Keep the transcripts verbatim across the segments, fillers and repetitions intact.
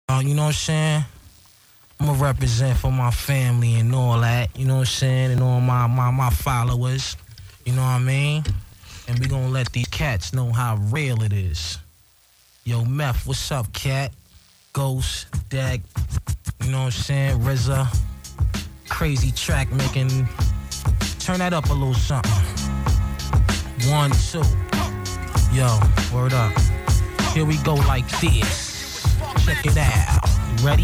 Uh, you know what I'm saying? I'm going to represent for my family and all that, you know what I'm saying, and all my, my, my followers, you know what I mean? And we going to let these cats know how real it is. Yo, Meth, what's up, cat? Ghost, Dag, you know what I'm saying, R Z A, crazy track making, turn that up a little something. One, two, yo, word up. Here we go like this, check it out, you ready?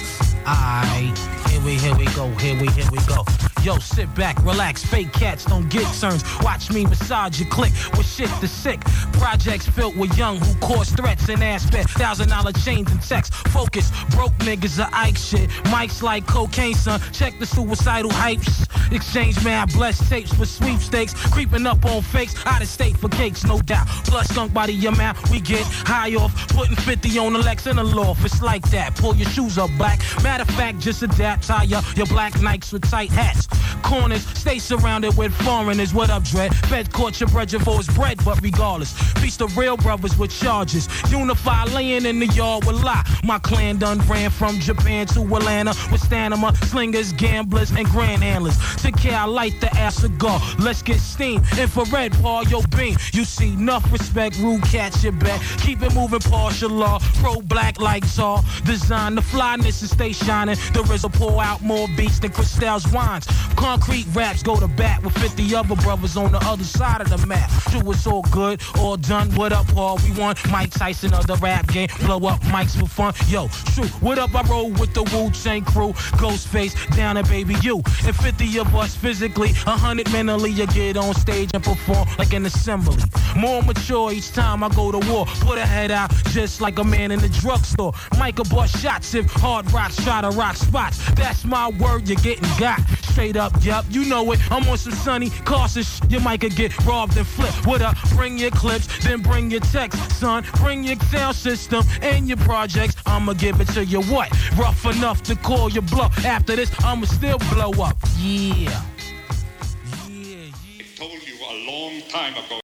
Aight, here we, here we go, here we, here we go. Yo, sit back, relax, fake cats don't get turns. Watch me massage your click with shit the sick. Projects filled with young who cause threats and aspect. Thousand dollar chains and texts. Focus, broke niggas are Ike shit. Mike's like cocaine, son. Check the suicidal hypes. Exchange mad blessed tapes for sweepstakes. Creeping up on fakes, out of state for cakes, no doubt. Blood skunk body your mouth, we get high off. Putting fifty on the Lex in the loft, it's like that. Pull your shoes up black. Matter of fact, just adapt. Tie your, your black Nikes with tight hats. Corners, stay surrounded with foreigners. What up, Dread? Fed caught your bread for his bread, but regardless, feast of real brothers with charges. Unify laying in the yard with lie. My clan done ran from Japan to Atlanta with stamina, slingers, gamblers, and grand handlers. Take care, I light the ass cigar. Let's get steam. Infrared, Paul, yo beam. You see, enough respect, rude catch your back. Keep it moving, partial law. Pro black lights all. Design the flyness and stay shining. The R Z A pour out more beats than Cristal's wines. Concrete raps go to bat with fifty other brothers on the other side of the map. Do it's all good, all done. What up, Paul? We won. Mike Tyson of the rap game. Blow up mics for fun. Yo, shoot. What up? I roll with the Wu-Tang crew. Ghostface down at Baby U. And fifty of us physically, a hundred mentally. You get on stage and perform like an assembly. More mature each time I go to war. Put a head out just like a man in the drugstore. Micah bought shots if hard rocks try to rock spots. That's my word, you're getting got. Straight up, yup, you know it. I'm on some sunny cautious sh- you might could get robbed and flipped. What up? Bring your clips, then bring your text, son. Bring your sound system and your projects. I'ma give it to you what? Rough enough to call your bluff. After this, I'ma still blow up. Yeah. Yeah, yeah. I told you a long time ago.